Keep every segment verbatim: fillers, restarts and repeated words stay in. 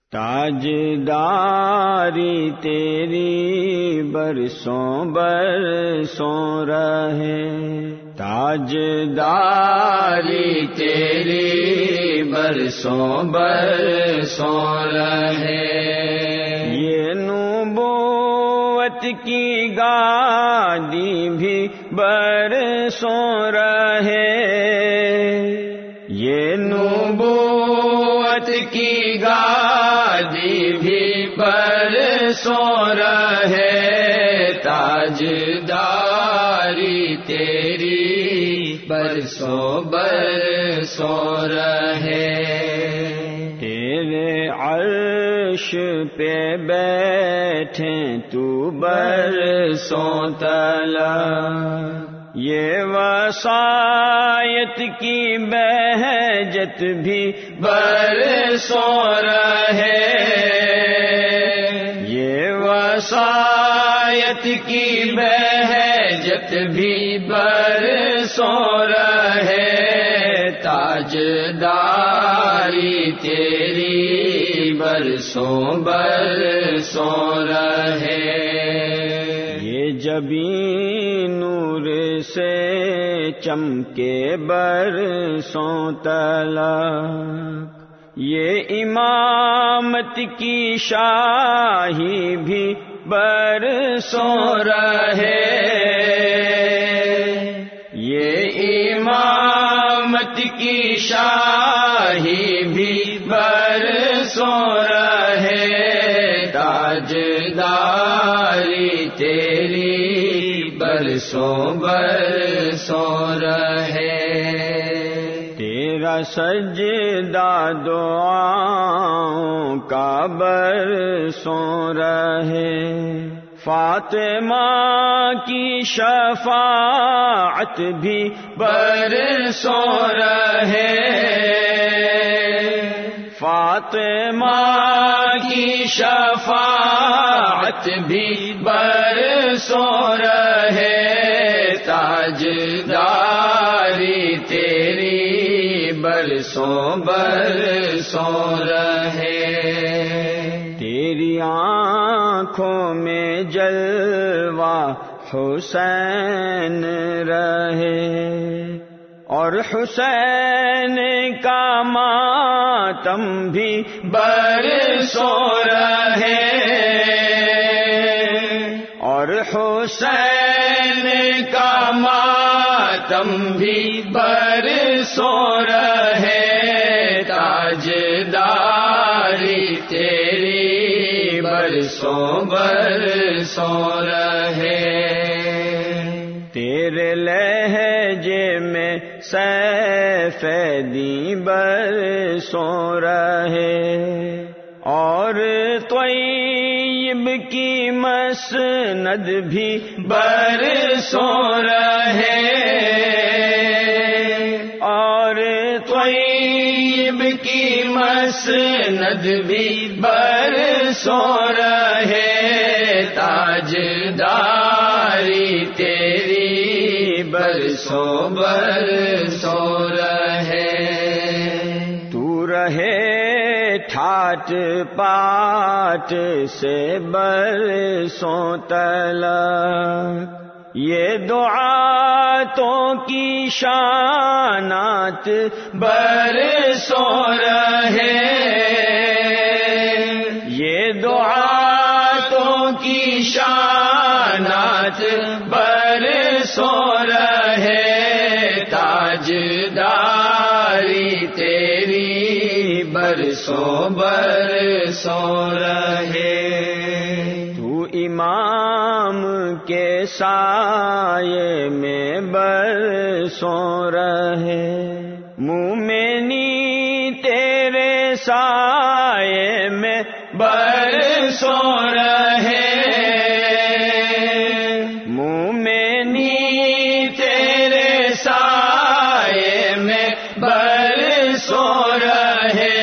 تاجداری تیری برسوں برسوں رہے، تاجداری تیری برسوں برسوں رہے، یہ نبوت کی گادی بھی برسوں رہے، یہ نبوت کی گادی بھی برسوں رہے، تاجداری تیری برسوں برسوں رہے، تیرے عرش پہ بیٹھے تو برسوں تلک، یہ وصایت کی بہجت بھی برسوں رہے، یہ وصایت کی بہجت بھی برسوں رہے، تاجداری تیری برسوں برسوں رہے، یہ جبین نور سے چمکے برسوں تلک، یہ امامت کی شاہی بھی برسوں رہے، یہ امامت کی شاہی بھی برسوں رہے، تاجداری تیری برسوں برسوں رہے، تیرا سجدہ دعاؤں کا برسوں رہے، فاطمہ کی شفاعت بھی برسوں رہے، فاطمہ کی شفاعت بھی برسوں رہے، تاجداری تیری برسوں برسوں رہے، تیری آنکھوں میں جلوہ حسین رہے، اور حسین کا ماتم بھی برسوں رہے، اور حسین کا ماتم بھی برسوں رہے، تاجداری تیری برسوں برسوں رہے، تیرے لہجے میں سیفیدی برسوں رہے، اور طیب کی مسند بھی برسوں رہے، اور طیب کی مسند بھی برسوں رہے، تاجداری تیری برسوں برسوں رہے، تو رہے ٹھاٹ پاٹ سے برسوں تلک، یہ دعاتوں کی شانات برسوں رہے، یہ دعاتوں کی شانات برسوں رہے، تاجداری تیری برسوں برسوں رہے، تو امام کے سائے میں برسوں رہے، مومنی تیرے سائے میں برسوں رہے، مومنی تیرے سائے میں برسوں رہے،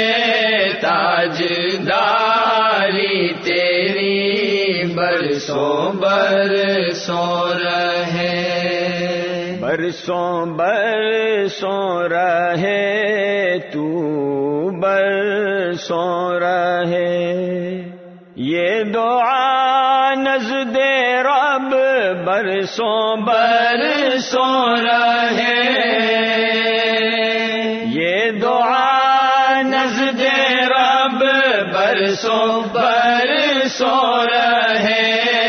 تاجداری تیری برسوں برسوں رہے، برسوں برسوں رہے تو برسوں رہے. یہ دعا نزد رب برسوں برسوں رہے. یہ دعا نزد رب برسوں برسوں رہے.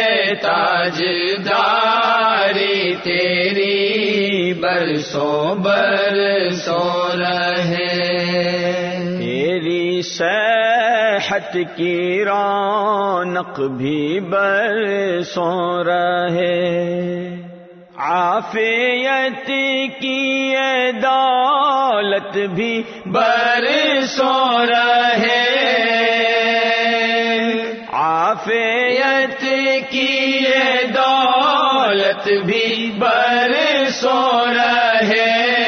تاجداری تیری برسوں برسوں رہے. تیری صحت کی رونق بھی برسوں رہے. عافیت کی یہ دولت بھی برسوں رہے. عافیت کی یہ دولت بھی برسوں رہے.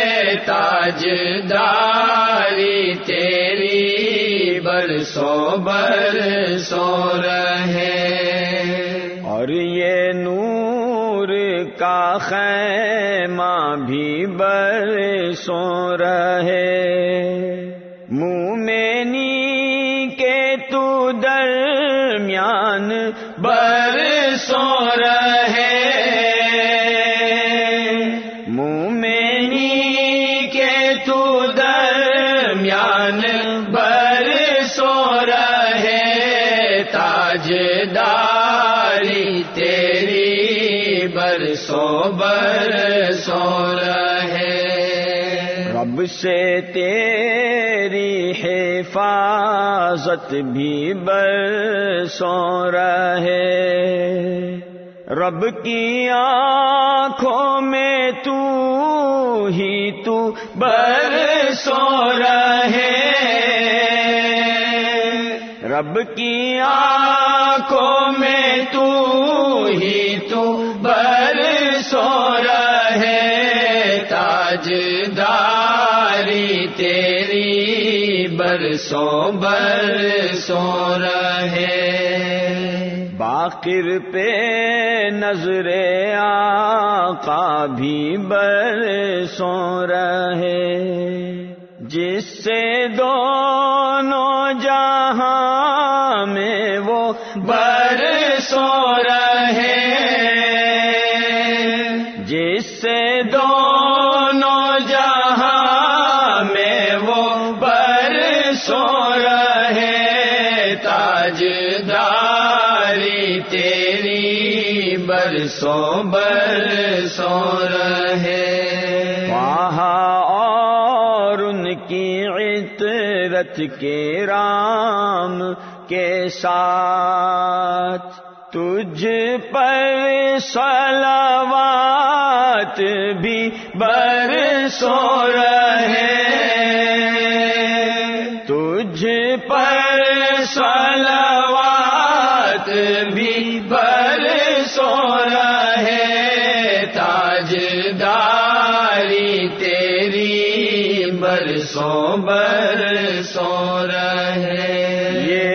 تاجداری تیری برسوں برسوں رہے. اور یہ نور کا خیمہ بھی برسوں رہے. مومنی کے تو درمیان برسوں رہے. مومنی کے تو درمیان برسوں رہے. تاجداری تیری برسوں برسوں رہے. رب سے تیری حفاظت بھی برسوں رہے. رب کی آنکھوں میں تو ہی تو برسوں رہے. رب کی آنکھوں میں تو ہی تو برسوں رہے. تاجداری تیری برسوں برسوں رہے. باقر پہ نظر آقا بھی برسوں رہے. جس سے دونوں جہاں میں وہ برسوں رہے. جس سے دونوں جہاں میں وہ برسوں رہے. تاجداری تیری برسوں برسوں رہے. وہاں اور ان کی عطرت کے رام کے ساتھ تجھ پر صلوات بھی برسوں رہے. تجھ پر صلوات بھی برسوں رہے. تاجداری تیری برسوں برسوں رہے. یہ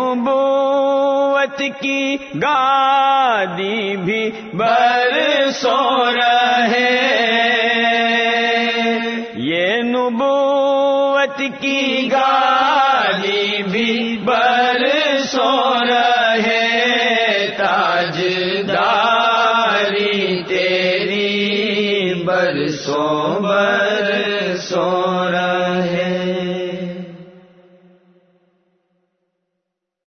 نبوت کی گادی بھی برسوں رہے. یہ نبوت کی گادی بھی برسوں رہے. تاجداری تیری برسوں برسوں